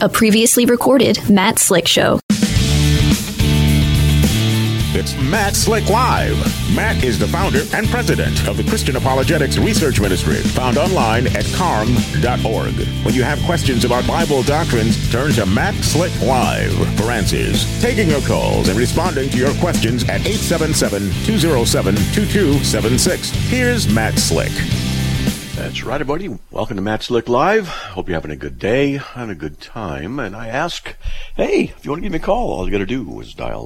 A previously recorded Matt Slick Show. It's Matt Slick Live. Matt is the founder and president of the Christian Apologetics Research Ministry, found online at carm.org. When you have questions about Bible doctrines, turn to Matt Slick Live for answers. Taking your calls and responding to your questions at 877-207-2276. Here's Matt Slick. That's right, everybody. Welcome to Matt Slick Live. Hope you're having a good day, having a good time. And I ask, hey, if you want to give me a call, all you got to do is dial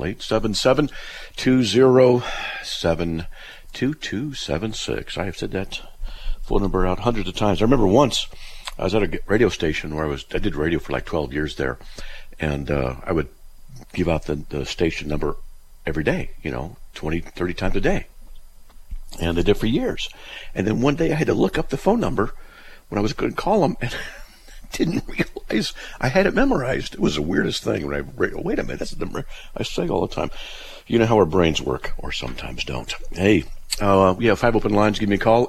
877-207-2276. I have said that phone number out hundreds of times. I remember once I was at a radio station where I did radio for like 12 years there. And I would give out the station number every day, 20, 30 times a day. And I did for years. And then one day I had to look up the phone number when I was going to call them, and didn't realize I had it memorized. It was the weirdest thing when wait a minute, that's the number I say all the time. You know how our brains work, or sometimes don't. Hey, we have 5 open lines. Give me a call,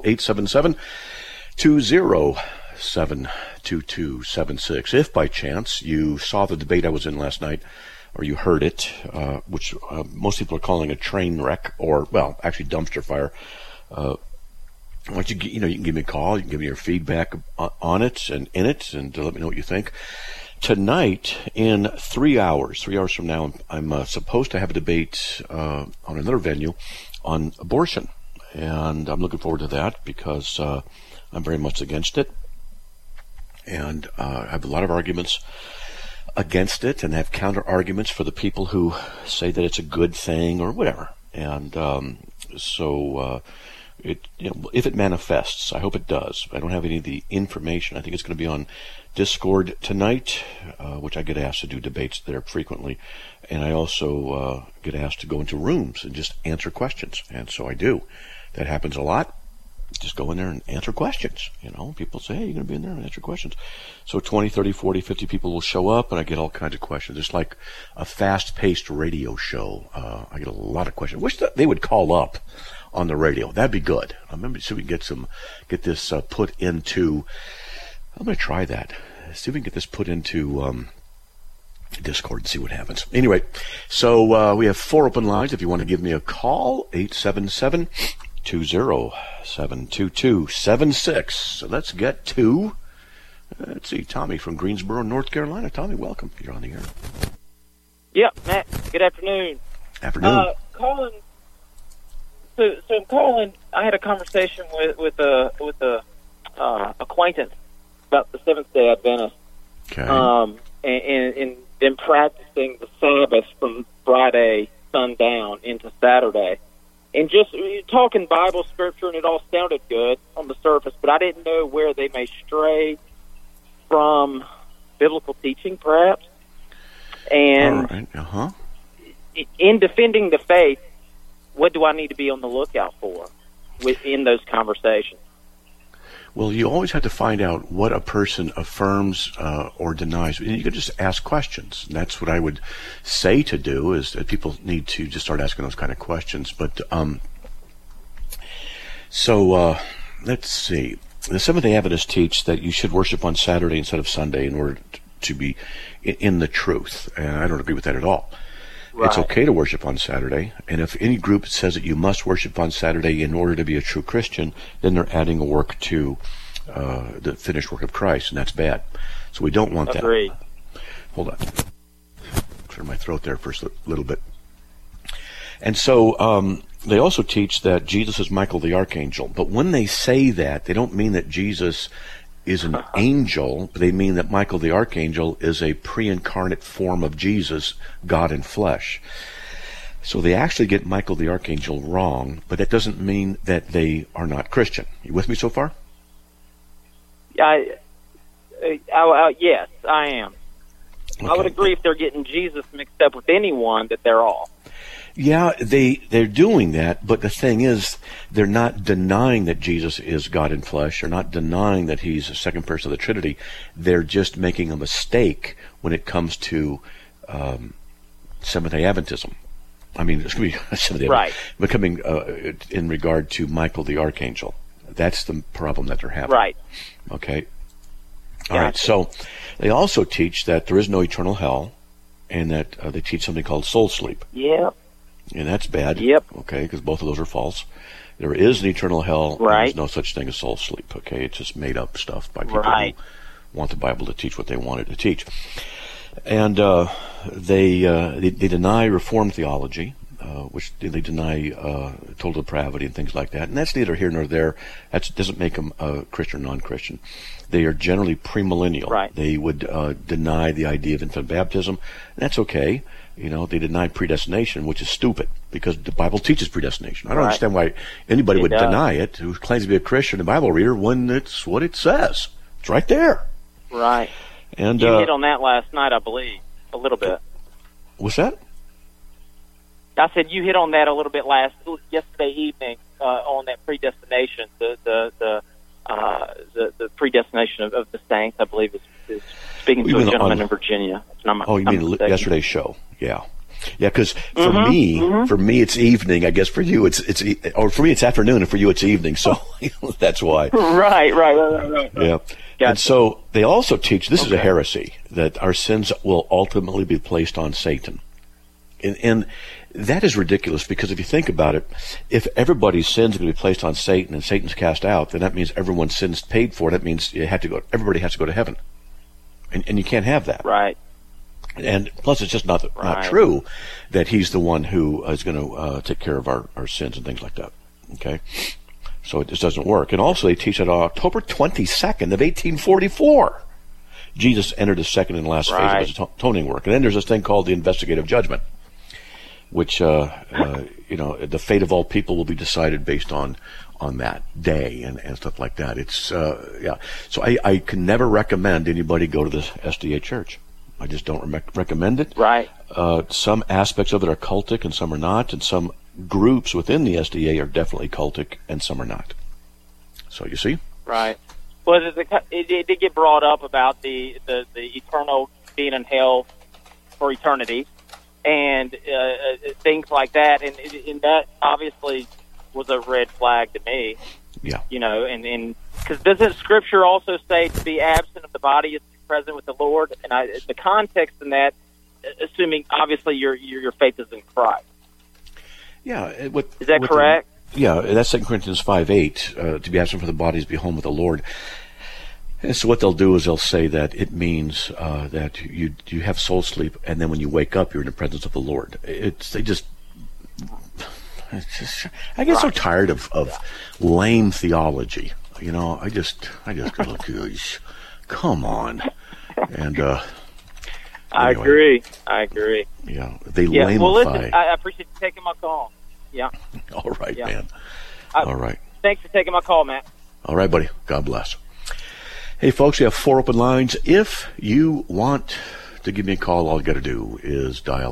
877-207-2276. If by chance you saw the debate I was in last night, or you heard it, which most people are calling a train wreck, or, well, actually dumpster fire. Why don't you can give me a call, you can give me your feedback on it and in it, and let me know what you think. Tonight, in 3 hours from now, I'm supposed to have a debate on another venue on abortion, and I'm looking forward to that because I'm very much against it, and I have a lot of arguments against it, and have counter arguments for the people who say that it's a good thing or whatever. And if it manifests, I hope it does. I don't have any of the information. I think it's going to be on Discord tonight, which I get asked to do debates there frequently, and I also get asked to go into rooms and just answer questions, and so I do. That happens a lot. Just go in there and answer questions. People say, hey, you're going to be in there and answer questions. So 20, 30, 40, 50 people will show up, and I get all kinds of questions. It's like a fast-paced radio show. I get a lot of questions. Wish that they would call up on the radio. That'd be good. I remember, see if we can get this put into, I'm going to try that. See if we can get this put into Discord and see what happens. Anyway, so we have 4 open lines. If you want to give me a call, 877-207-2276. So let's get to, let's see, Tommy from Greensboro, North Carolina. Tommy, welcome. You're on the air. Yeah, Matt. Good afternoon. Afternoon. Calling. So I'm calling. I had a conversation with a acquaintance about the Seventh-day Adventist. Okay. And been practicing the Sabbath from Friday sundown into Saturday. And just talking Bible scripture, and it all sounded good on the surface, but I didn't know where they may stray from biblical teaching, perhaps. And all right. In defending the faith, what do I need to be on the lookout for within those conversations? Well, you always have to find out what a person affirms or denies. And you can just ask questions. And that's what I would say to do, is that people need to just start asking those kind of questions. But let's see. The Seventh-day Adventists teach that you should worship on Saturday instead of Sunday in order to be in the truth. And I don't agree with that at all. Right. It's okay to worship on Saturday, and if any group says that you must worship on Saturday in order to be a true Christian, then they're adding a work to the finished work of Christ, and that's bad. So we don't want Agreed. that. Hold on. Clear my throat there for a little bit. And so they also teach that Jesus is Michael the Archangel, but when they say that, they don't mean that Jesus is an angel, but they mean that Michael the Archangel is a pre-incarnate form of Jesus, God in flesh. So they actually get Michael the Archangel wrong, but that doesn't mean that they are not Christian. You with me so far? Yes, I am. Okay. I would agree if they're getting Jesus mixed up with anyone that they're off. Yeah, they're doing that, but the thing is, they're not denying that Jesus is God in flesh. They're not denying that he's the second person of the Trinity. They're just making a mistake when it comes to Seventh-day Adventism. I mean, it's going to be Seventh-day right. Becoming in regard to Michael the Archangel. That's the problem that they're having. Right. Okay. All right, so they also teach that there is no eternal hell, and that they teach something called soul sleep. Yep. And that's bad. Yep. Okay, because both of those are false. There is an eternal hell, and Right. there's no such thing as soul sleep. Okay, it's just made up stuff by people Right. who want the Bible to teach what they want it to teach. And they deny Reformed theology, which they deny total depravity and things like that. And that's neither here nor there. That doesn't make them Christian or non-Christian. They are generally premillennial. Right. They would deny the idea of infant baptism. And that's okay. You know, they deny predestination, which is stupid because the Bible teaches predestination. I don't Right. understand why anybody would does. deny it who claims to be a Christian and Bible reader when it's what it says. It's right there. Right. And You hit on that last night, I believe, a little bit. what's that? I said you hit on that a little bit yesterday evening on that predestination, the predestination of the saints. I believe is speaking to a gentleman in Virginia. You mean yesterday's show? Yeah. Yeah, because for me, it's evening. I guess for you, or for me, it's afternoon, and for you, it's evening. So that's why. Right. Yeah. Gotcha. And so they also teach, this is a heresy, that our sins will ultimately be placed on Satan. And that is ridiculous because if you think about it, if everybody's sins are going to be placed on Satan and Satan's cast out, then that means everyone's sins paid for. That means everybody has to go to heaven. And you can't have that. Right. And plus, it's just not true that he's the one who is going to take care of our sins and things like that. Okay? So it just doesn't work. And also, they teach that on October 22nd of 1844, Jesus entered the second and last phase of his atoning work. And then there's this thing called the investigative judgment, which, the fate of all people will be decided based on that day and stuff like that. It's, So I can never recommend anybody go to this SDA church. I just don't recommend it. Right. Some aspects of it are cultic and some are not, and some groups within the SDA are definitely cultic and some are not. So you see? Right. Well, it did get brought up about the eternal being in hell for eternity and things like that, and that obviously was a red flag to me. Yeah. You know, and because doesn't Scripture also say to be absent of the body is to be present with the Lord? And the context in that, assuming obviously your faith is in Christ. Yeah. Is that correct? That's 2 Corinthians 5:8. To be absent from the body is to be home with the Lord. And so what they'll do is they'll say that it means that you have soul sleep, and then when you wake up, you're in the presence of the Lord. I get so tired of lame theology. You know, I just go, come on. And anyway. I agree. Yeah, they lamify. Well, listen, I appreciate you taking my call. Yeah. All right, man. All right. Thanks for taking my call, Matt. All right, buddy. God bless. Hey, folks, we have 4 open lines. If you want to give me a call, all you got to do is dial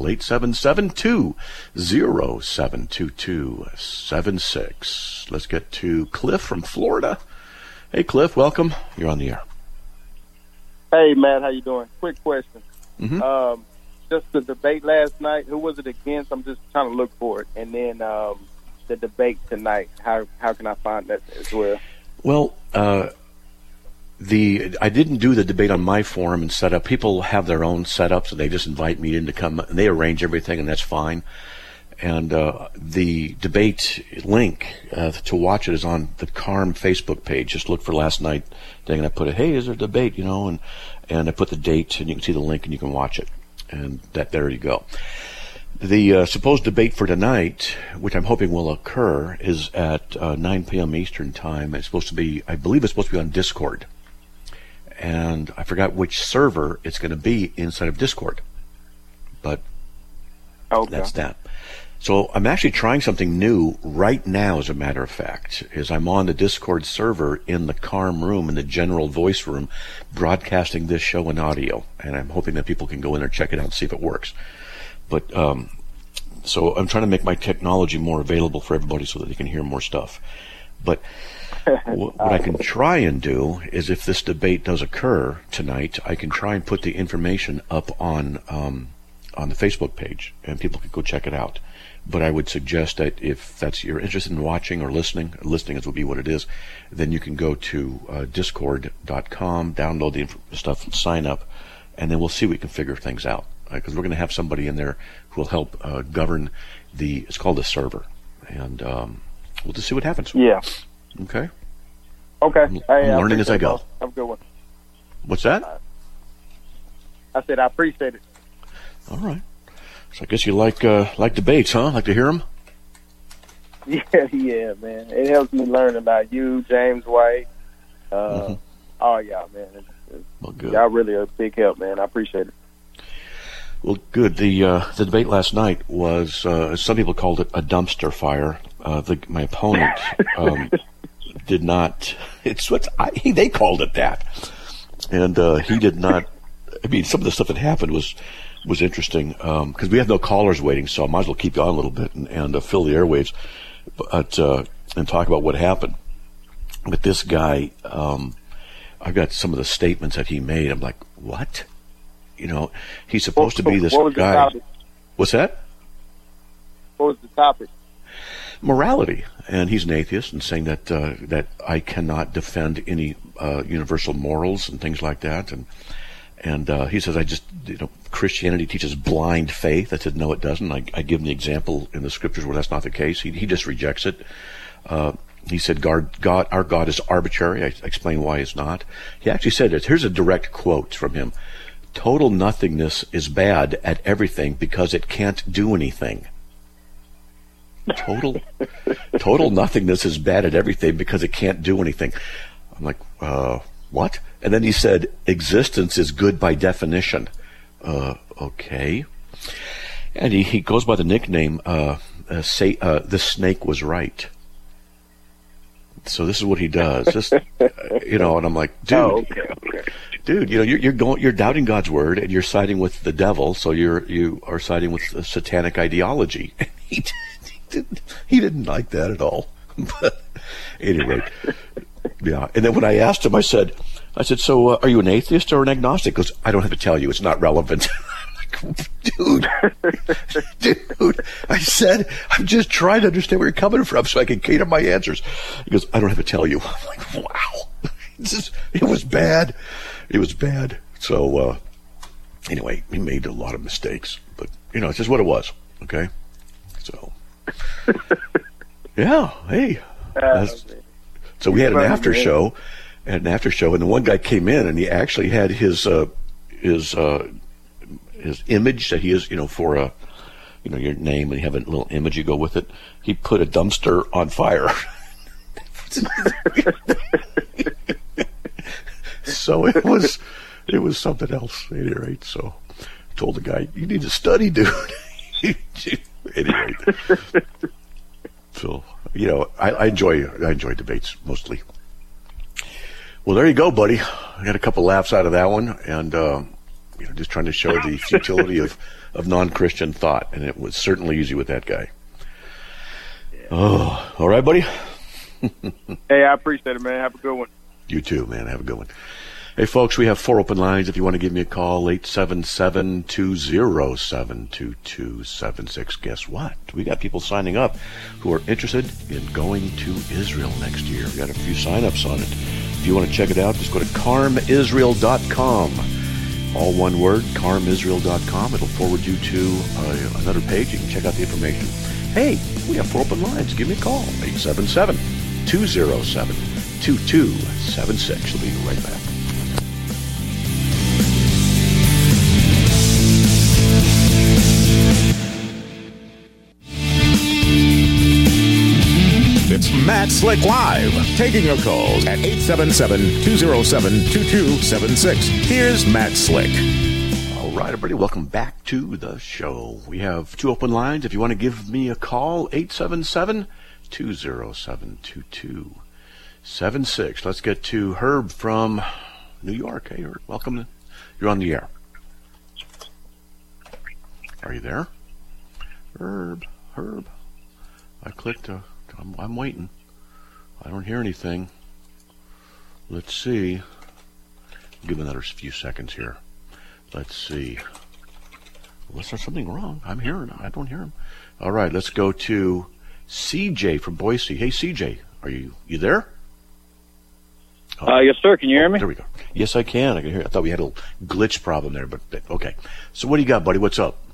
877-207-2276. Let's get to Cliff from Florida. Hey, Cliff, welcome. You're on the air. Hey, Matt, how you doing? Quick question. Mm-hmm. Just the debate last night, who was it against? I'm just trying to look for it. And then the debate tonight, how can I find that as well? Well, I didn't do the debate on my forum and setup. People have their own setups, and they just invite me in to come, and they arrange everything, and that's fine. And the debate link to watch it is on the CARM Facebook page. Just look for last night thing, and I put it, hey, is there a debate, and I put the date, and you can see the link, and you can watch it. And there you go. The supposed debate for tonight, which I'm hoping will occur, is at 9 p.m. Eastern Time. I believe it's supposed to be on Discord. And I forgot which server it's going to be inside of Discord. But that's that. So I'm actually trying something new right now, as a matter of fact, is I'm on the Discord server in the CARM room, in the general voice room, broadcasting this show in audio. And I'm hoping that people can go in there, check it out, and see if it works. But so I'm trying to make my technology more available for everybody so that they can hear more stuff. But what I can try and do is, if this debate does occur tonight, I can try and put the information up on on the Facebook page, and people can go check it out. But I would suggest that if you're interested in watching or listening would be what it is, then you can go to discord.com, download the stuff, sign up, and then we'll see if we can figure things out. Because we're going to have somebody in there who will help govern it's called the server, and we'll just see what happens. Yeah. Okay. Okay. I'm learning as I go. Have a good one. What's that? I said I appreciate it. All right. So I guess you like debates, huh? Like to hear them? Yeah, man. It helps me learn about you, James White. All y'all, man. Well, good. Y'all really are a big help, man. I appreciate it. Well, good. The debate last night was, some people called it a dumpster fire. My opponent did not. They called it that, and he did not. I mean, some of the stuff that happened was interesting because we have no callers waiting, so I might as well keep going a little bit and fill the airwaves, and talk about what happened. But this guy, I got some of the statements that he made. I'm like, what? You know, he's supposed to be this guy. What's that? What was the topic? Morality, and he's an atheist, and saying that I cannot defend any universal morals and things like that, and he says Christianity teaches blind faith. I said no, it doesn't. I give him the example in the scriptures where that's not the case. He just rejects it. He said our God is arbitrary. I explained why it's not. He actually said it. Here's a direct quote from him. Total nothingness is bad at everything because it can't do anything. Total nothingness is bad at everything because it can't do anything. I'm like, what? And then he said, existence is good by definition. Okay. And he goes by the nickname, the snake was right. So this is what he does. And I'm like, dude, dude, you're doubting God's word and you're siding with the devil. So you are siding with the satanic ideology. He didn't like that at all. But anyway, yeah. And then when I asked him, I said, so are you an atheist or an agnostic? He goes, I don't have to tell you. It's not relevant. I'm like, dude, I said, I'm just trying to understand where you're coming from so I can cater my answers. He goes, I don't have to tell you. I'm like, wow. It was bad. It was bad. So, anyway, he made a lot of mistakes, but it's just what it was. Okay. So, yeah. Hey, so we had an after show, and the one guy came in and he actually had his image that he is, for your name, and you have a little image you go with it. He put a dumpster on fire. So it was something else at any rate. So I told the guy, you need to study, dude. Anyway, so I enjoy debates mostly. Well, there you go, buddy. I got a couple laughs out of that one, and just trying to show the futility of non-Christian thought, and it was certainly easy with that guy. Oh, all right, buddy. Hey, I appreciate it, man. Have a good one. You too, man. Have a good one. Hey, folks, we have 4 open lines. If you want to give me a call, 877-207-2276. Guess what? We got people signing up who are interested in going to Israel next year. We got a few sign-ups on it. If you want to check it out, just go to carmisrael.com. All one word, carmisrael.com. It'll forward you to another page. You can check out the information. Hey, we have 4 open lines. Give me a call, 877-207-2276. We'll be right back. It's Matt Slick Live, taking your calls at 877-207-2276. Here's Matt Slick. All right, everybody, welcome back to the show. We have 2 open lines. If you want to give me a call, 877-207-2276. Let's get to Herb from New York. Hey, Herb, welcome. You're on the air. Are you there? Herb. I clicked I'm waiting. I don't hear anything. Let's see. Give another few seconds here. Let's see. Unless there's something wrong. I don't hear him. All right, let's go to CJ from Boise. Hey, CJ, are you there? Yes, sir. Can you hear me? There we go. Yes, I can. I can hear you. I thought we had a little glitch problem there, but okay. So what do you got, buddy? What's up?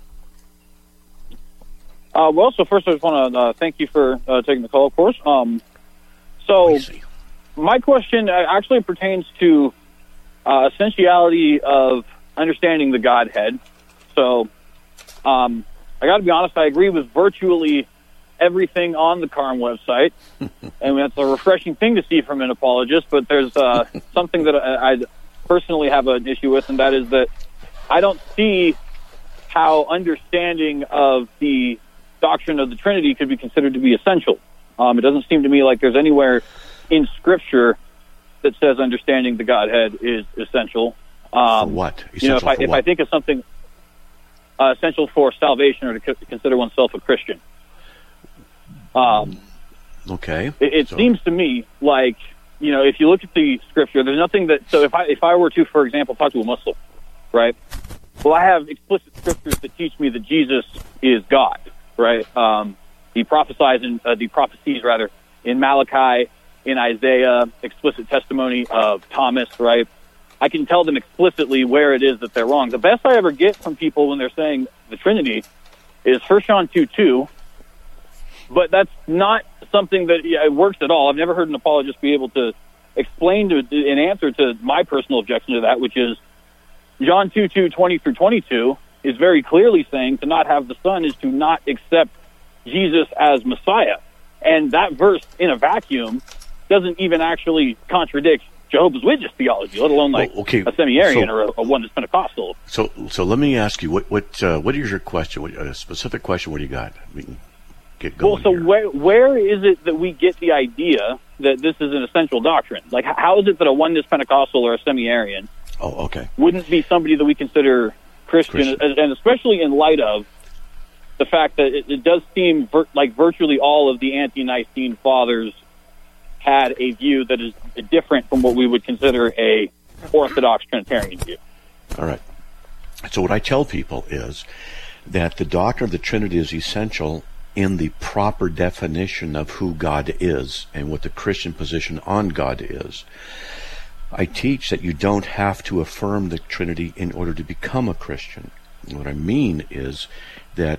So first I just want to thank you for taking the call, of course. So my question actually pertains to essentiality of understanding the Godhead. So I got to be honest, I agree with virtually everything on the CARM website, and that's a refreshing thing to see from an apologist, but there's something that I personally have an issue with, and that is that I don't see how understanding of the doctrine of the Trinity could be considered to be essential. It doesn't seem to me like there's anywhere in Scripture that says understanding the Godhead is essential. For what? If I think of something essential for salvation or to consider oneself a Christian. Okay. It seems to me like, if you look at the Scripture, there's nothing that. So if I were to, for example, talk to a Muslim, right? Well, I have explicit Scriptures that teach me that Jesus is God, right? He prophesies in the prophecies rather in Malachi, in Isaiah, explicit testimony of Thomas, right? I can tell them explicitly where it is that they're wrong. The best I ever get from people when they're saying the Trinity is 1 John 2:2. But that's not something that works at all. I've never heard an apologist be able to explain an answer to my personal objection to that, which is John 2:20-22 is very clearly saying to not have the Son is to not accept Jesus as Messiah. And that verse in a vacuum doesn't even actually contradict Jehovah's Witness theology, let alone a semi-Arian or a one that's Pentecostal. So let me ask you, what is your question? A specific question? What do you got? We can get going. Well, so where is it that we get the idea that this is an essential doctrine? Like, how is it that a oneness Pentecostal or a semi-Arian wouldn't be somebody that we consider Christian, and especially in light of the fact that it does seem like virtually all of the anti-Nicene fathers had a view that is different from what we would consider a Orthodox Trinitarian view. All right. So what I tell people is that the doctrine of the Trinity is essential in the proper definition of who God is and what the Christian position on God is. I teach that you don't have to affirm the Trinity in order to become a Christian. And what I mean is that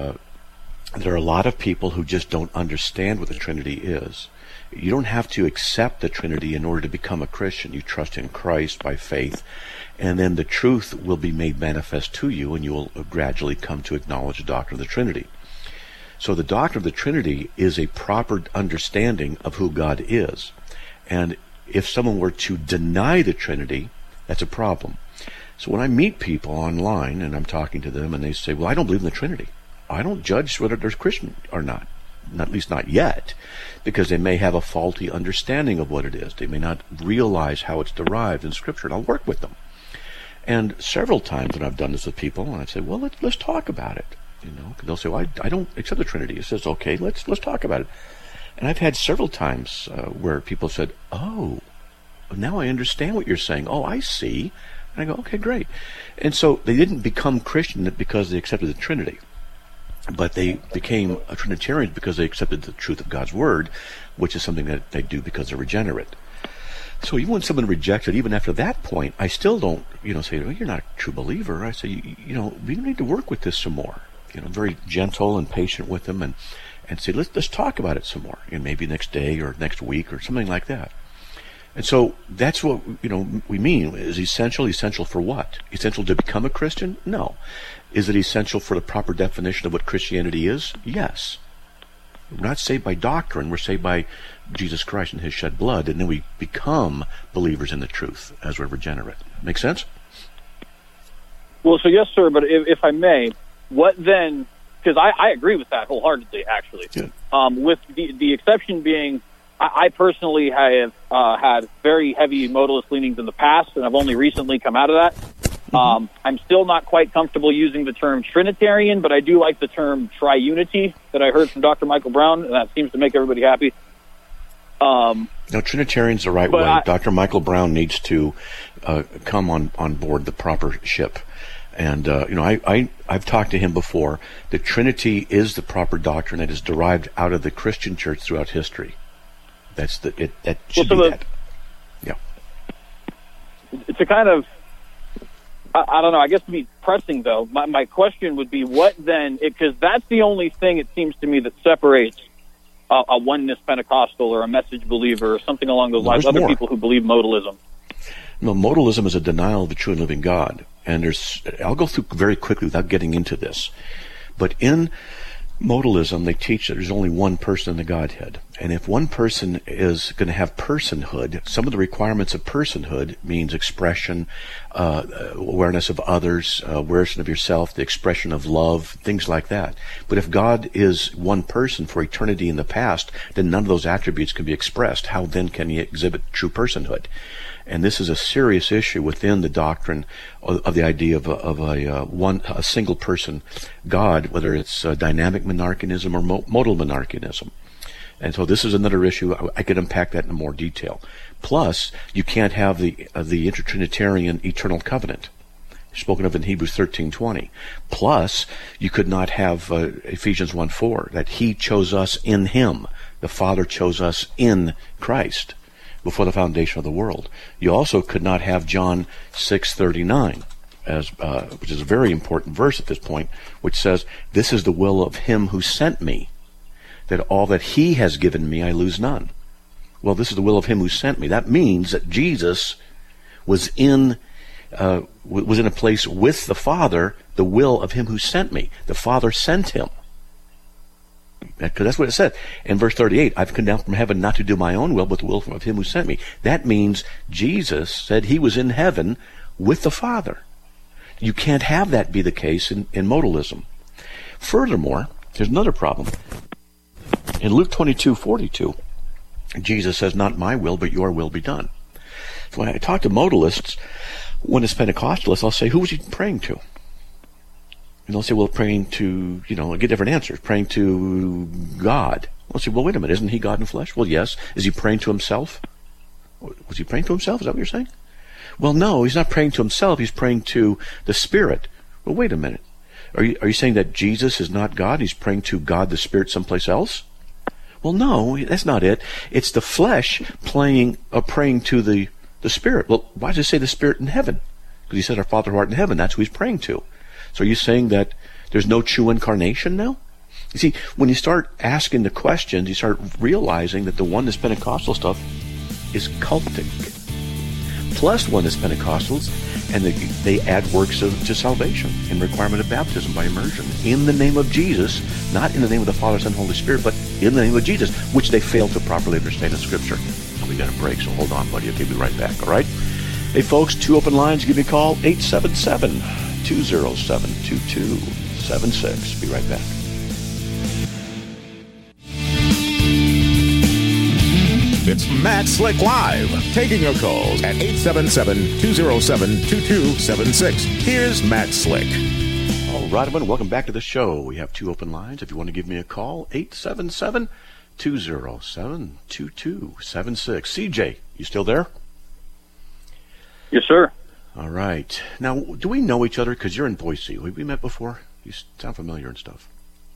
there are a lot of people who just don't understand what the Trinity is. You don't have to accept the Trinity in order to become a Christian. You trust in Christ by faith, and then the truth will be made manifest to you, and you will gradually come to acknowledge the doctrine of the Trinity. So the doctrine of the Trinity is a proper understanding of who God is. And if someone were to deny the Trinity, that's a problem. So when I meet people online and I'm talking to them and they say, well, I don't believe in the Trinity, I don't judge whether they're Christian or not. At least not yet, because they may have a faulty understanding of what it is. They may not realize how it's derived in Scripture, and I'll work with them. And several times when I've done this with people, and I say, well, let's talk about it. They'll say, well, I don't accept the Trinity. It says, okay, let's talk about it. And I've had several times where people said, oh, now I understand what you're saying. Oh, I see. And I go, okay, great. And so they didn't become Christian because they accepted the Trinity, but they became a Trinitarian because they accepted the truth of God's Word, which is something that they do because they're regenerate. So even when someone rejects it, even after that point, I still don't, say, well, you're not a true believer. I say, we need to work with this some more. Very gentle and patient with them, and say, let's talk about it some more. Maybe next day or next week or something like that. And so that's what we mean. Is essential? Essential for what? Essential to become a Christian? No. Is it essential for the proper definition of what Christianity is? Yes. We're not saved by doctrine. We're saved by Jesus Christ and His shed blood, and then we become believers in the truth as we're regenerate. Make sense? Well, so yes, sir. But if I may, what then? Because I agree with that wholeheartedly, actually. Yeah. With the exception being, I personally have had very heavy modalist leanings in the past, and I've only recently come out of that. I'm still not quite comfortable using the term Trinitarian, but I do like the term triunity that I heard from Dr. Michael Brown, and that seems to make everybody happy. No, Trinitarian's the right way. Dr. Michael Brown needs to come on board the proper ship. And, I've talked to him before. The Trinity is the proper doctrine that is derived out of the Christian church throughout history. That should be that. Yeah. It's a kind of, I don't know, I guess to be pressing, though, my question would be, what then, because that's the only thing, it seems to me, that separates a oneness Pentecostal or a message believer or something along those lines, other people who believe modalism. No, modalism is a denial of the true and living God. And I'll go through very quickly without getting into this. But in modalism, they teach that there's only one person in the Godhead. And if one person is going to have personhood, some of the requirements of personhood means expression, awareness of others, awareness of yourself, the expression of love, things like that. But if God is one person for eternity in the past, then none of those attributes can be expressed. How then can he exhibit true personhood? And this is a serious issue within the doctrine of the idea of a single person God, whether it's dynamic monarchianism or modal monarchianism. And so this is another issue. I could unpack that in more detail. Plus, you can't have the intertrinitarian eternal covenant spoken of in Hebrews 13:20. Plus, you could not have Ephesians 1:4, that he chose us in him. The Father chose us in Christ before the foundation of the world. You also could not have John 6:39, which is a very important verse at this point, which says, "This is the will of him who sent me, that all that he has given me I lose none." Well, this is the will of him who sent me. That means that Jesus was in a place with the Father, the will of him who sent me. The Father sent him. Because that's what it said. In verse 38, I've come down from heaven not to do my own will, but the will of him who sent me. That means Jesus said he was in heaven with the Father. You can't have that be the case in modalism. Furthermore, there's another problem. In Luke 22:42, Jesus says, "Not my will, but your will be done." So when I talk to modalists, when it's Pentecostalists, I'll say, who was he praying to? And they'll say, well, praying to, I get different answers. Praying to God. I'll say, well, wait a minute, isn't he God in flesh? Well, yes. Is he praying to himself? Was he praying to himself? Is that what you're saying? Well, no, he's not praying to himself. He's praying to the Spirit. Well, wait a minute. Are you saying that Jesus is not God? He's praying to God the Spirit someplace else? Well, no, that's not it. It's the flesh praying to the Spirit. Well, why does it say the Spirit in heaven? Because he said, our Father who art in heaven, that's who he's praying to. So are you saying that there's no true incarnation now? You see, when you start asking the questions, you start realizing that the oneness Pentecostal stuff is cultic. Plus oneness Pentecostals, and they add works to salvation and requirement of baptism by immersion in the name of Jesus, not in the name of the Father, Son, and Holy Spirit, but in the name of Jesus, which they fail to properly understand in Scripture. And we got a break, so hold on, buddy. Okay, be right back, all right? Hey, folks, 2 open lines. Give me a call, 877-207-2276. Be right back. It's Matt Slick Live, taking your calls at 877-207-2276. Here's Matt Slick. All right, everyone, welcome back to the show. We have 2 open lines. If you want to give me a call, 877-207-2276. CJ, you still there? Yes, sir. All right. Now, do we know each other? Because you're in Boise. Have we met before? You sound familiar and stuff.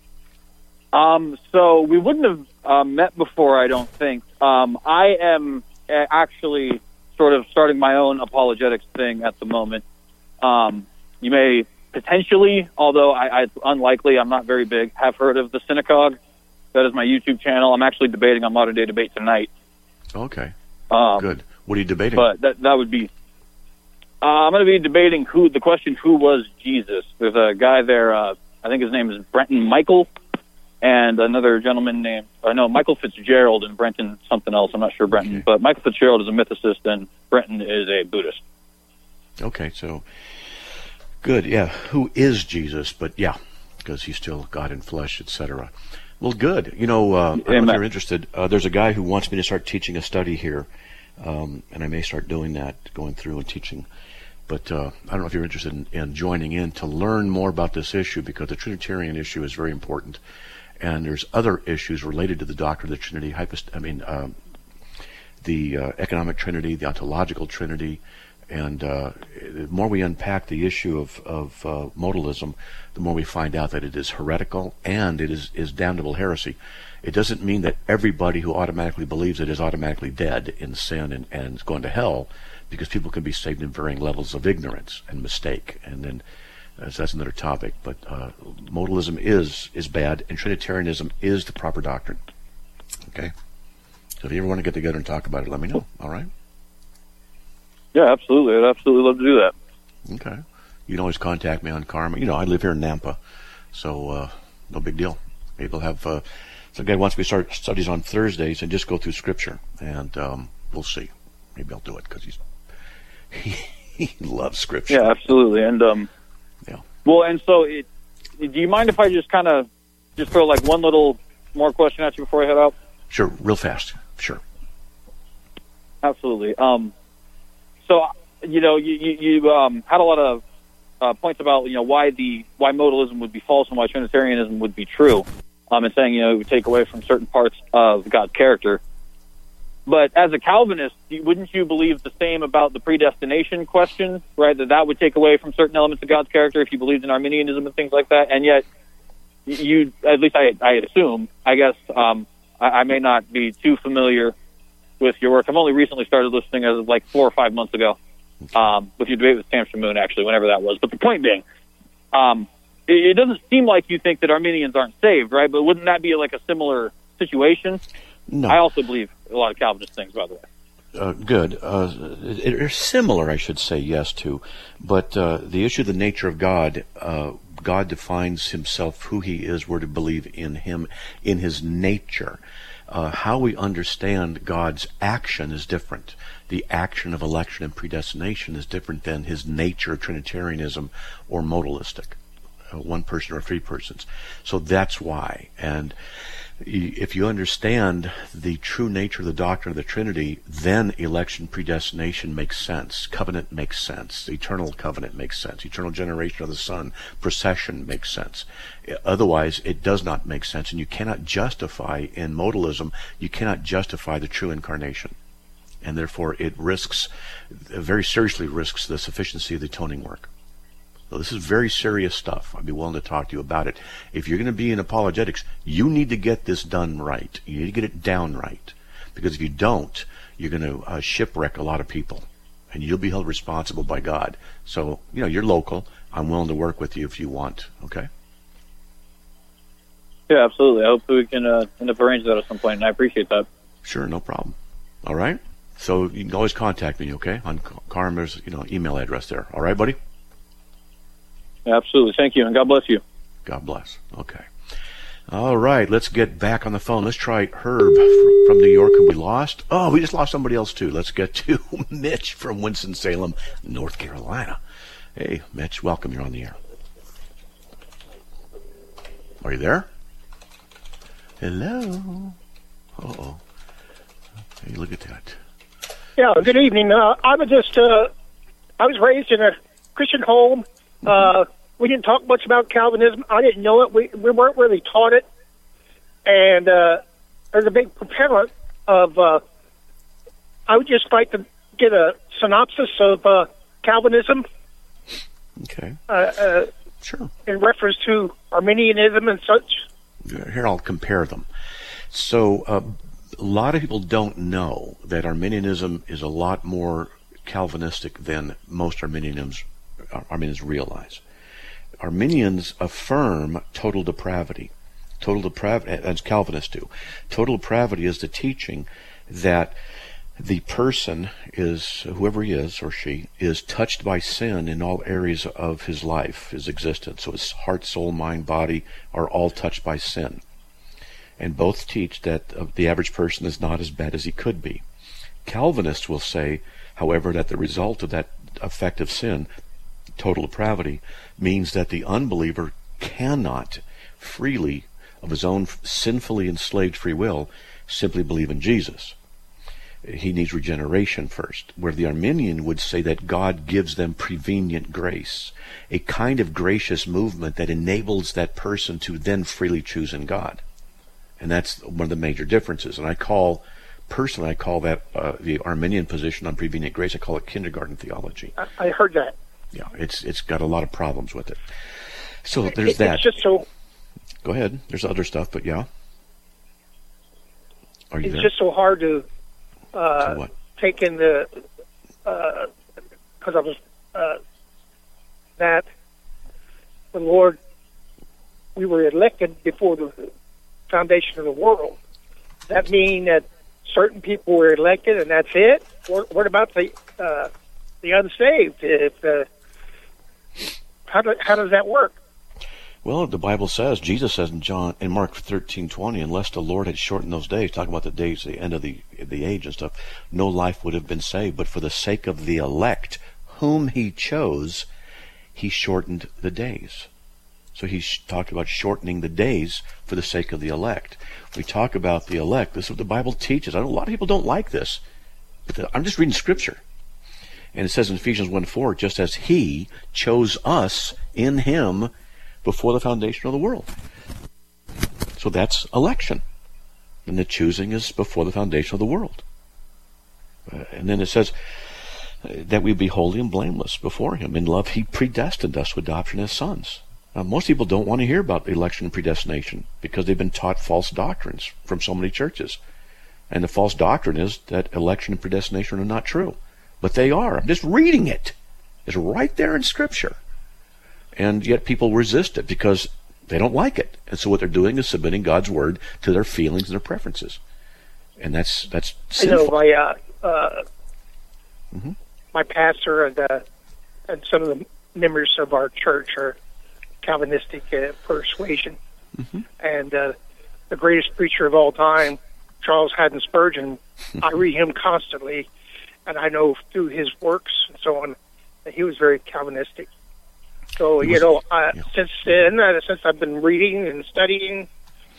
So we wouldn't have met before, I don't think. I am actually sort of starting my own apologetics thing at the moment. You may potentially, although it's unlikely, I'm not very big, have heard of the Synagogue. That is my YouTube channel. I'm actually debating on Modern Day Debate tonight. Okay. Good. What are you debating? But that would be... I'm going to be debating who was Jesus. There's a guy there, I think his name is Brenton Michael, and another gentleman named, Michael Fitzgerald and Brenton something else. I'm not sure Brenton, okay. But Michael Fitzgerald is a mythicist and Brenton is a Buddhist. Okay, so good. Yeah, who is Jesus? But yeah, because he's still God in flesh, etc. Well, good. I don't know if you're interested. There's a guy who wants me to start teaching a study here, and I may start doing that, going through and teaching. But I don't know if you're interested in joining in to learn more about this issue, because the Trinitarian issue is very important. And there's other issues related to the doctrine of the Trinity, the economic Trinity, the ontological Trinity, And the more we unpack the issue of modalism, the more we find out that it is heretical and it is damnable heresy. It doesn't mean that everybody who automatically believes it is automatically dead in sin and is going to hell, because people can be saved in varying levels of ignorance and mistake. And then that's another topic. But modalism is bad, and Trinitarianism is the proper doctrine. Okay? So if you ever want to get together and talk about it, let me know. All right? Yeah, absolutely. I'd absolutely love to do that. Okay. You can always contact me on Karma. I live here in Nampa, so no big deal. Maybe we'll have some guy wants me to start studies on Thursdays and just go through Scripture, and we'll see. Maybe I'll do it because he loves Scripture. Yeah, absolutely. And yeah. Well, and so do you mind if I just kind of just throw like one little more question at you before I head out? Sure, real fast. Sure. Absolutely. So you had a lot of points about why modalism would be false and why Trinitarianism would be true, and saying it would take away from certain parts of God's character. But as a Calvinist, wouldn't you believe the same about the predestination question, right? That would take away from certain elements of God's character if you believed in Arminianism and things like that. And yet, you, at least I assume, I guess, I may not be too familiar with your work. I've only recently started listening as of like 4 or 5 months ago, with your debate with Sam Shamoon, actually, whenever that was. But the point being, it doesn't seem like you think that Arminians aren't saved, right? But wouldn't that be like a similar situation? No. I also believe a lot of Calvinist things, by the way. Good. They're similar, I should say, yes, to. But the issue of the nature of God, God defines himself, who he is. We're to believe in him, in his nature. How we understand God's action is different. The action of election and predestination is different than his nature, Trinitarianism, or modalistic, one person or three persons. So that's why. And if you understand the true nature of the doctrine of the Trinity, then election, predestination makes sense. Covenant makes sense. Eternal covenant makes sense. Eternal generation of the Son, procession makes sense. Otherwise, it does not make sense. And you cannot justify, in modalism, you cannot justify the true incarnation. And therefore, it very seriously risks the sufficiency of the atoning work. So this is very serious stuff. I'd be willing to talk to you about it. If you're going to be in apologetics, you need to get this done right. You need to get it down right. Because if you don't, you're going to shipwreck a lot of people. And you'll be held responsible by God. So, you're local. I'm willing to work with you if you want. Okay? Yeah, absolutely. I hope we can end up arranging that at some point, and I appreciate that. Sure, no problem. All right? So you can always contact me, okay? On Karma's email address there. All right, buddy? Absolutely. Thank you, and God bless you. God bless. Okay. All right, let's get back on the phone. Let's try Herb from New York, who we lost. Oh, we just lost somebody else, too. Let's get to Mitch from Winston-Salem, North Carolina. Hey, Mitch, welcome. You're on the air. Are you there? Hello? Uh-oh. Hey, look at that. Yeah, good evening. I was raised in a Christian home. We didn't talk much about Calvinism. I didn't know it. We weren't really taught it. And there's a big propellant of, I would just like to get a synopsis of Calvinism. Okay. Sure. In reference to Arminianism and such. Here, I'll compare them. So, a lot of people don't know that Arminianism is a lot more Calvinistic than most Arminians realize. Arminians affirm total depravity. Total depravity, as Calvinists do. Total depravity is the teaching that the person is, whoever he is or she, is touched by sin in all areas of his life, his existence. So his heart, soul, mind, body are all touched by sin. And both teach that the average person is not as bad as he could be. Calvinists will say, however, that the result of that effect of sin, total depravity, means that the unbeliever cannot freely, of his own sinfully enslaved free will, simply believe in Jesus. He needs regeneration first, where the Arminian would say that God gives them prevenient grace, a kind of gracious movement that enables that person to then freely choose in God. And that's one of the major differences. And I call personally, I call that the Arminian position on prevenient grace. I call it kindergarten theology. I heard that. Yeah, it's got a lot of problems with it. So there's that. It's just so. Go ahead. There's other stuff, but yeah. Are you It's there? just so hard to what? take in the because I was that the Lord, we were elected before the foundation of the world. Does that mean that certain people were elected and that's it? What about the unsaved? How does that work? Well, the Bible says, Jesus says in Mark 13:20, unless the Lord had shortened those days, talking about the days, the end of the age and stuff, no life would have been saved. But for the sake of the elect, whom he chose, he shortened the days. So he's talked about shortening the days for the sake of the elect. We talk about the elect. This is what the Bible teaches. I know a lot of people don't like this, but I'm just reading Scripture. And it says in Ephesians 1:4, just as he chose us in him before the foundation of the world. So that's election. And the choosing is before the foundation of the world. And then it says that we be holy and blameless before him. In love, he predestined us to adoption as sons. Now, most people don't want to hear about election and predestination because they've been taught false doctrines from so many churches. And the false doctrine is that election and predestination are not true. But they are. I'm just reading it. It's right there in Scripture. And yet people resist it because they don't like it. And so what they're doing is submitting God's word to their feelings and their preferences. And that's sinful. I know my pastor and some of the members of our church are Calvinistic persuasion. And the greatest preacher of all time, Charles Haddon Spurgeon, I read him constantly, and I know through his works and so on that he was very Calvinistic. So, since then, since I've been reading and studying,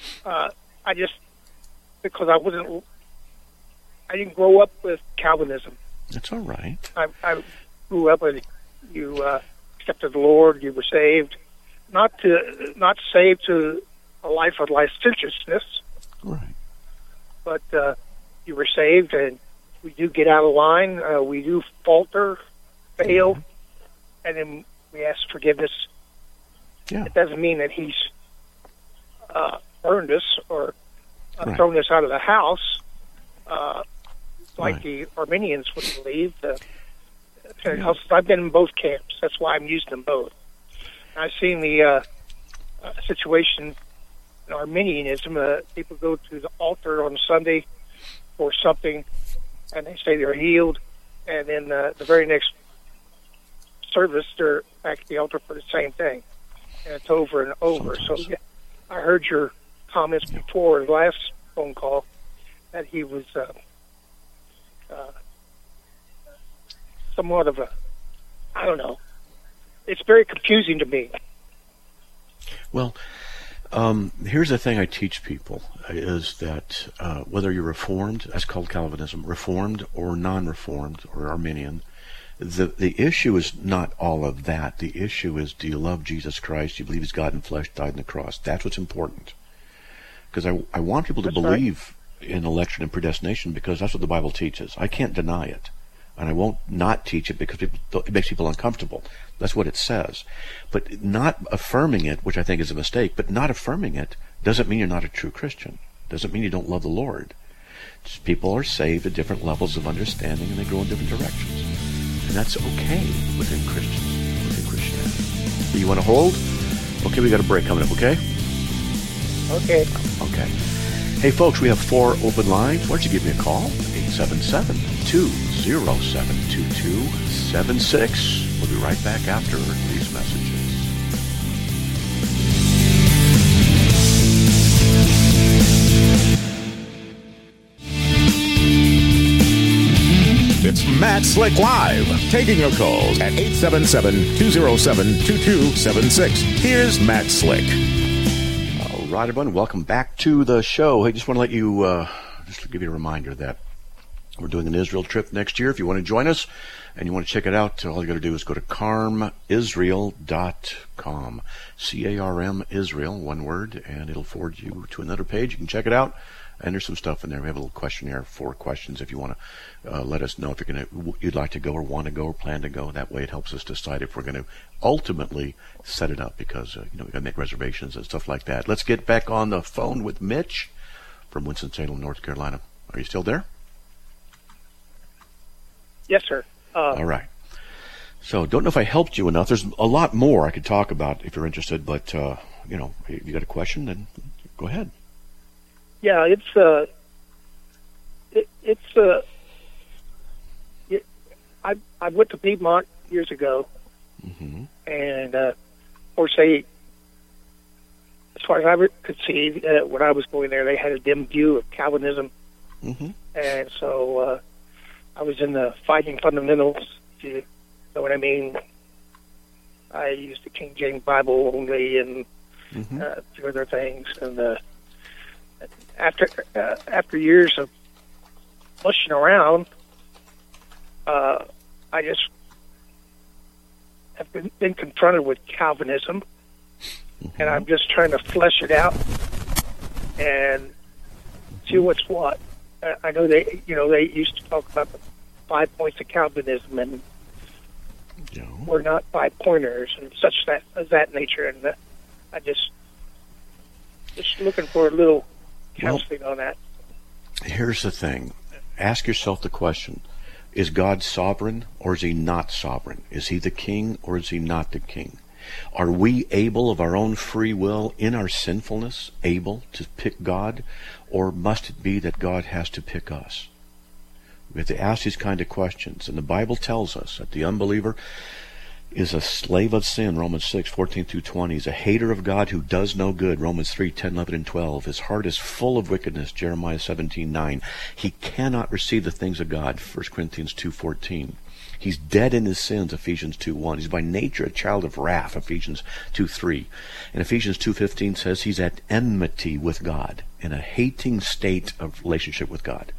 because I didn't grow up with Calvinism. That's all right. I grew up with you accepted the Lord, you were saved, not saved to a life of licentiousness, right? But you were saved, and we do get out of line, we do falter, fail, and then we ask forgiveness. Yeah. It doesn't mean that he's burned us or thrown us out of the house, like the Arminians would believe. I've been in both camps. That's why I'm using them both. I've seen the situation in Arminianism. People go to the altar on Sunday for something, and they say they're healed, and then the very next service, they're back at the altar for the same thing, and it's over and over. Sometimes. So I heard your comments before the last phone call that he was somewhat of I don't know. It's very confusing to me. Well, here's the thing I teach people is that whether you're Reformed, that's called Calvinism, Reformed or non-Reformed or Arminian, the issue is not all of that. The issue is, do you love Jesus Christ? Do you believe he's God in flesh, died on the cross? That's what's important. Because I want people to believe in election and predestination because that's what the Bible teaches. I can't deny it. And I won't not teach it because it makes people uncomfortable. That's what it says. But not affirming it, which I think is a mistake, but not affirming it doesn't mean you're not a true Christian. Doesn't mean you don't love the Lord. Just people are saved at different levels of understanding and they grow in different directions. And that's okay within Christianity. Do you want to hold? Okay, we got a break coming up, okay? Okay. Okay. Hey, folks, we have 4 open lines. Why don't you give me a call? 877-207-2276. We'll be right back after these messages. It's Matt Slick Live, taking your calls at 877-207-2276. Here's Matt Slick. All right, everyone, welcome back to the show. I just want to let you, just to give you a reminder that We're doing an Israel trip next year. If you want to join us and you want to check it out, all you got to do is go to carmisrael.com. C-A-R-M Israel, one word, and it'll forward you to another page. You can check it out, and there's some stuff in there. We have a little questionnaire, 4 questions, if you want to let us know if you'd like to go or want to go or plan to go. That way it helps us decide if we're going to ultimately set it up, because we got to make reservations and stuff like that. Let's get back on the phone with Mitch from Winston-Salem, North Carolina. Are you still there? Yes, sir. All right. So, don't know if I helped you enough. There's a lot more I could talk about if you're interested, but, if you got a question, then go ahead. Yeah, I went to Piedmont years ago, and, of course, as far as I could see, when I was going there, they had a dim view of Calvinism, and so I was in the Fighting Fundamentals, if you know what I mean. I used the King James Bible only and a few other things. And after years of mushing around, I just have been confronted with Calvinism, and I'm just trying to flesh it out and see what's what. I know they used to talk about the 5 points of Calvinism, and we're not 5-pointers and such of that nature. And I just looking for a little counseling on that. Here's the thing: ask yourself the question: is God sovereign, or is He not sovereign? Is He the king, or is He not the king? Are we able of our own free will, in our sinfulness, able to pick God? Or must it be that God has to pick us? We have to ask these kind of questions. And the Bible tells us that the unbeliever is a slave of sin, Romans 6:14-20. He's a hater of God who does no good, Romans 3:10, 11, and 12. His heart is full of wickedness, Jeremiah 17:9. He cannot receive the things of God, 1 Corinthians 2:14. He's dead in his sins, Ephesians 2:1. He's by nature a child of wrath, Ephesians 2:3. And Ephesians 2:15 says he's at enmity with God, in a hating state of relationship with God.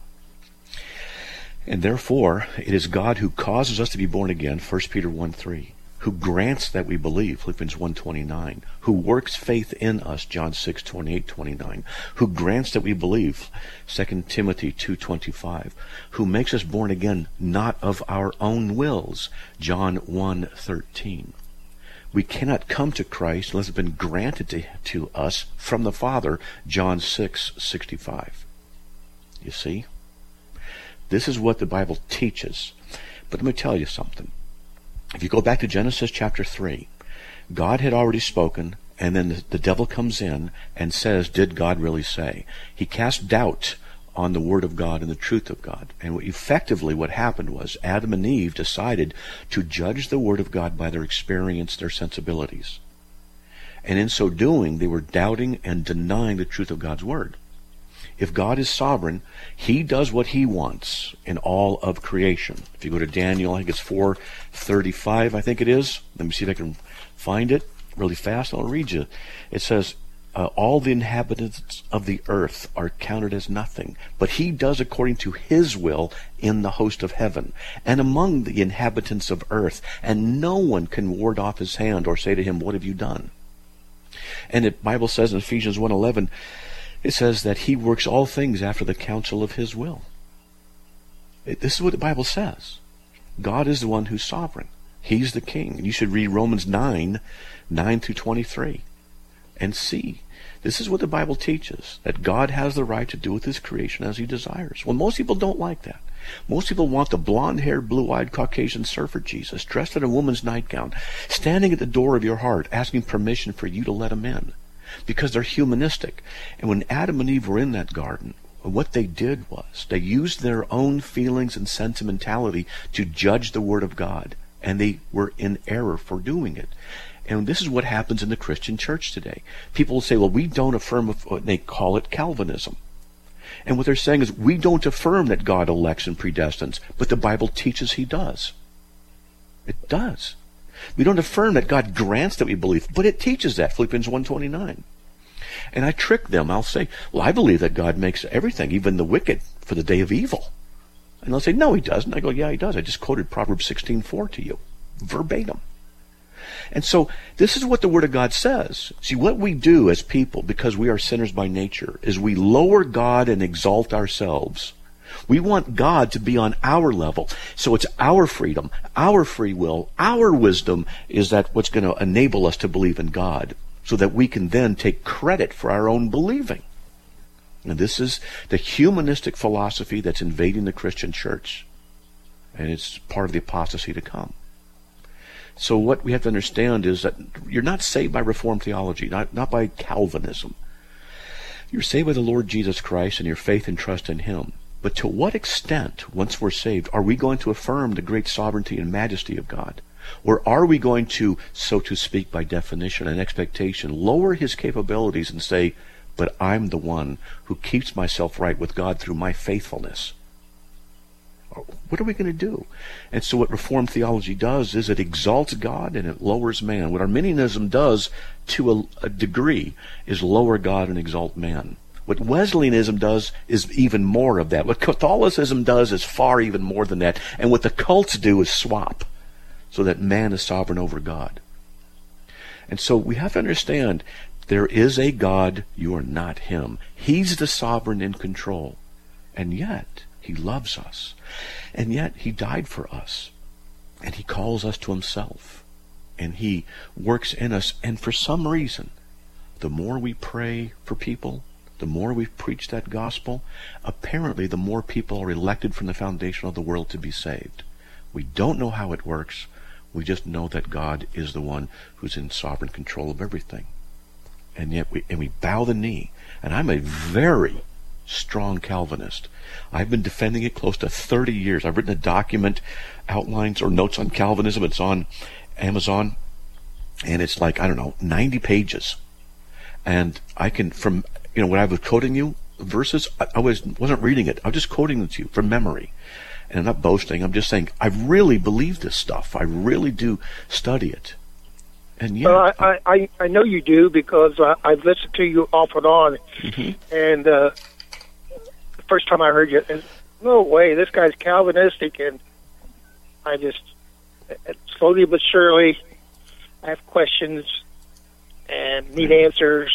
And therefore, it is God who causes us to be born again, 1 Peter 1:3, who grants that we believe, Philippians 1:29, who works faith in us, John 6:28-29, who grants that we believe, 2 Timothy 2:25, who makes us born again not of our own wills, John 1:13. We cannot come to Christ unless it's been granted to us from the Father, John 6:65. You see? This is what the Bible teaches. But let me tell you something. If you go back to Genesis chapter 3, God had already spoken, and then the devil comes in and says, did God really say? He cast doubt on the Word of God and the truth of God. And effectively what happened was Adam and Eve decided to judge the Word of God by their experience, their sensibilities. And in so doing, they were doubting and denying the truth of God's Word. If God is sovereign, He does what He wants in all of creation. If you go to Daniel, I think it's 4:35, I think it is. Let me see if I can find it really fast. I'll read you. It says, all the inhabitants of the earth are counted as nothing, but He does according to His will in the host of heaven and among the inhabitants of earth, and no one can ward off His hand or say to Him, what have you done? And the Bible says in Ephesians 1:11, it says that He works all things after the counsel of His will. This is what the Bible says. God is the one who's sovereign. He's the king. And you should read Romans 9:9-23 and see. This is what the Bible teaches, that God has the right to do with His creation as He desires. Well, most people don't like that. Most people want the blonde-haired, blue-eyed Caucasian surfer Jesus, dressed in a woman's nightgown, standing at the door of your heart, asking permission for you to let Him in. Because they're humanistic. And when Adam and Eve were in that garden, what they did was they used their own feelings and sentimentality to judge the Word of God. And they were in error for doing it. And this is what happens in the Christian church today. People will say, well, we don't affirm, they call it Calvinism. And what they're saying is, we don't affirm that God elects and predestines, but the Bible teaches He does. It does. We don't affirm that God grants that we believe, but it teaches that, Philippians 1:29. And I trick them. I'll say, well, I believe that God makes everything, even the wicked, for the day of evil. And they'll say, no, he doesn't. I go, yeah, he does. I just quoted Proverbs 16:4 to you, verbatim. And so this is what the Word of God says. See, what we do as people, because we are sinners by nature, is we lower God and exalt ourselves. We want God to be on our level. So it's our freedom, our free will, our wisdom is that what's going to enable us to believe in God, so that we can then take credit for our own believing. And this is the humanistic philosophy that's invading the Christian church. And it's part of the apostasy to come. So what we have to understand is that you're not saved by Reformed theology, not by Calvinism. You're saved by the Lord Jesus Christ and your faith and trust in Him. But to what extent, once we're saved, are we going to affirm the great sovereignty and majesty of God? Or are we going to, so to speak, by definition and expectation, lower His capabilities and say, but I'm the one who keeps myself right with God through my faithfulness? What are we going to do? And so what Reformed theology does is it exalts God and it lowers man. What Arminianism does to a degree is lower God and exalt man. What Wesleyanism does is even more of that. What Catholicism does is far even more than that. And what the cults do is swap, so that man is sovereign over God. And so we have to understand, there is a God, you are not Him. He's the sovereign in control. And yet, He loves us. And yet, He died for us. And He calls us to Himself. And He works in us. And for some reason, the more we pray for people, the more we preach that gospel, apparently the more people are elected from the foundation of the world to be saved. We don't know how it works. We just know that God is the one who's in sovereign control of everything. And yet we bow the knee. And I'm a very strong Calvinist. I've been defending it close to 30 years. I've written a document, outlines or notes on Calvinism. It's on Amazon. And it's like, 90 pages. And I can, from, when I was quoting you verses, I wasn't reading it. I was just quoting it to you from memory. And I'm not boasting. I'm just saying, I really believe this stuff. I really do study it. And yet, well, I know you do, because I've listened to you off and on. Mm-hmm. And the first time I heard you, no way, this guy's Calvinistic. And I just, slowly but surely, I have questions and need answers.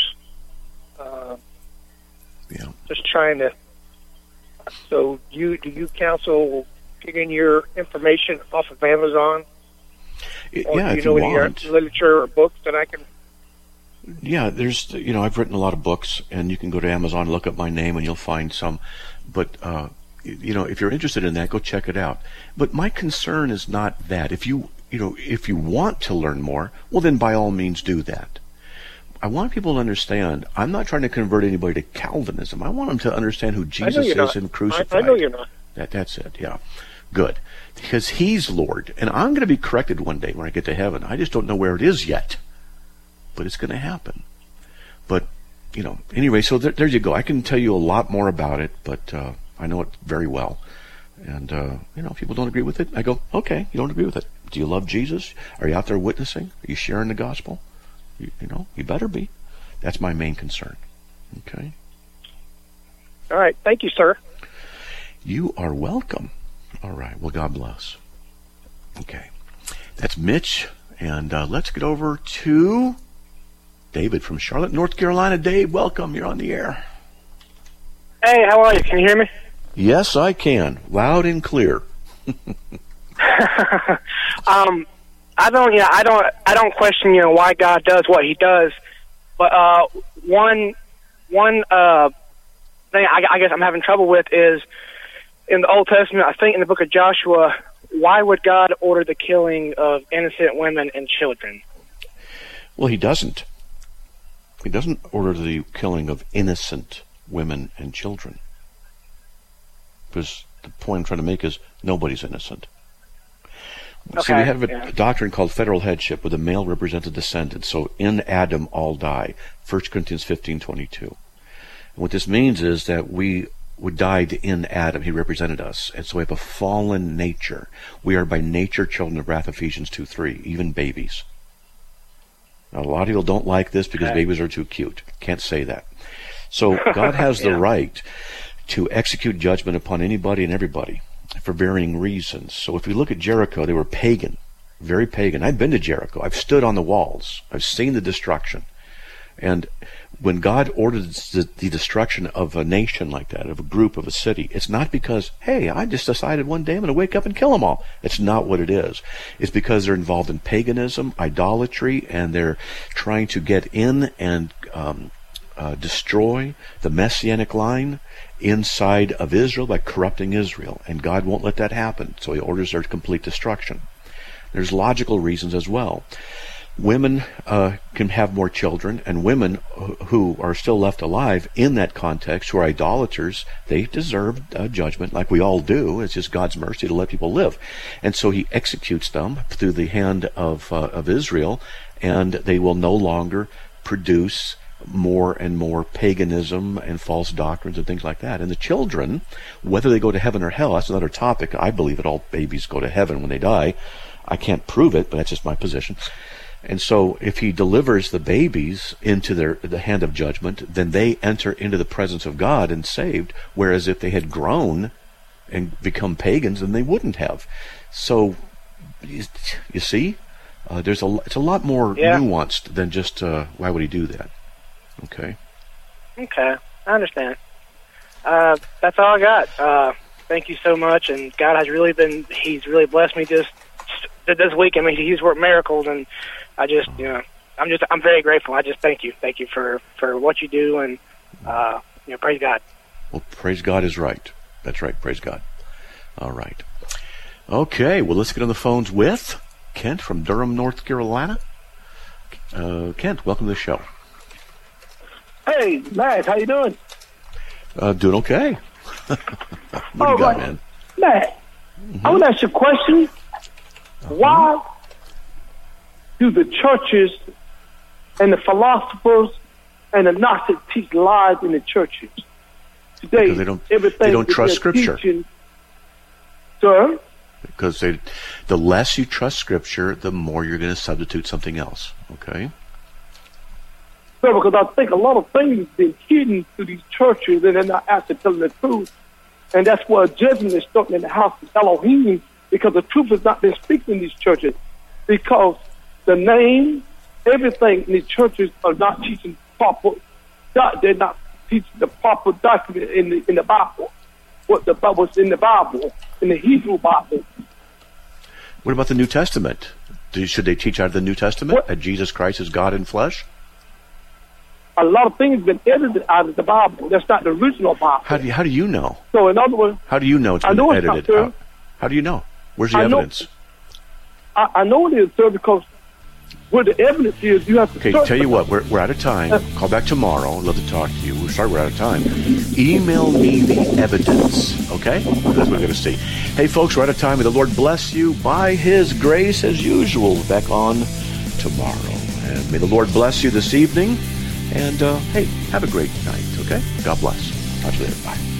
Just trying to. So, do you counsel getting your information off of Amazon? Or yeah, do you if know you any want. Literature or books that I can? Yeah, there's, I've written a lot of books, and you can go to Amazon and look up my name, and you'll find some. But, if you're interested in that, go check it out. But my concern is not that. If you want to learn more, well, then by all means do that. I want people to understand, I'm not trying to convert anybody to Calvinism. I want them to understand who Jesus is and crucified. I know you're not. That's it, yeah. Good. Because He's Lord. And I'm going to be corrected one day when I get to heaven. I just don't know where it is yet. But it's going to happen. But, anyway, so there you go. I can tell you a lot more about it, but I know it very well. And, if people don't agree with it, I go, okay, you don't agree with it. Do you love Jesus? Are you out there witnessing? Are you sharing the gospel? You better be. That's my main concern. Okay? All right. Thank you, sir. You are welcome. All right. Well, God bless. Okay. That's Mitch. And let's get over to David from Charlotte, North Carolina. Dave, welcome. You're on the air. Hey, how are you? Can you hear me? Yes, I can. Loud and clear. I don't question, why God does what He does. But one thing I guess I'm having trouble with is in the Old Testament, I think in the book of Joshua, why would God order the killing of innocent women and children? Well, He doesn't. He doesn't order the killing of innocent women and children. Because the point I'm trying to make is nobody's innocent. Okay, see, we have a doctrine called federal headship, where the male represents the descendant. So in Adam all die. 1 Corinthians 15:22. And what this means is that we died in Adam. He represented us. And so we have a fallen nature. We are by nature children of wrath, Ephesians 2:3, even babies. Now, a lot of people don't like this because babies are too cute. Can't say that. So God has the right to execute judgment upon anybody and everybody. for varying reasons. So if we look at Jericho, they were pagan, very pagan. I've been to Jericho. I've stood on the walls. I've seen the destruction. And when God orders the destruction of a nation like that, of a group, of a city, it's not because, hey, I just decided one day I'm going to wake up and kill them all. It's not what it is. It's because they're involved in paganism, idolatry, and they're trying to get in and destroy the Messianic line inside of Israel by corrupting Israel. And God won't let that happen, so he orders their complete destruction. There's logical reasons as well. Women can have more children, and women who are still left alive in that context, who are idolaters, they deserve judgment like we all do. It's just God's mercy to let people live. And so he executes them through the hand of Israel, and they will no longer produce more and more paganism and false doctrines and things like that. And the children, whether they go to heaven or hell, that's another topic. I believe that all babies go to heaven when they die. I can't prove it, but that's just my position. And so if he delivers the babies into the hand of judgment, then they enter into the presence of God and saved, whereas if they had grown and become pagans, then they wouldn't have. So, you see, it's a lot more nuanced than just why would he do that? Okay. Okay, I understand. That's all I got. Thank you so much, and God has he's really blessed me just this week. I mean, he's worked miracles, and I just, I'm very grateful. I just thank you for what you do, and praise God. Well, praise God is right. That's right. Praise God. All right. Okay. Well, let's get on the phones with Kent from Durham, North Carolina. Kent, welcome to the show. Hey, Matt, how you doing? Doing okay. What do you got, man? Matt, I want to ask you a question. Why do the churches and the philosophers and the Gnostics teach lies in the churches today? Because they don't trust Scripture. Sir? Because the less you trust Scripture, the more you're going to substitute something else. Okay? Sir, because I think a lot of things have been hidden through these churches and they're not actually telling the truth. And that's where judgment is starting in the house of Elohim, because the truth has not been speaking in these churches. Because the name, everything in the churches are not teaching proper. They're not teaching the proper document in the Bible. What the Bible's in the Bible, in the Hebrew Bible. What about the New Testament? Should they teach out of the New Testament that Jesus Christ is God in flesh? A lot of things have been edited out of the Bible. That's not the original Bible. How do you know? So in other words, how do you know it's been edited out? How do you know? Where's the evidence? I know it is, sir, because where the evidence is, you have to... Okay, tell you what, we're out of time. Call back tomorrow. I'd love to talk to you. We're out of time. Email me the evidence, okay? That's what we're going to see. Hey, folks, we're out of time. May the Lord bless you by His grace, as usual. Back on tomorrow. And may the Lord bless you this evening. And, hey, have a great night, okay? God bless. Talk to you later. Bye.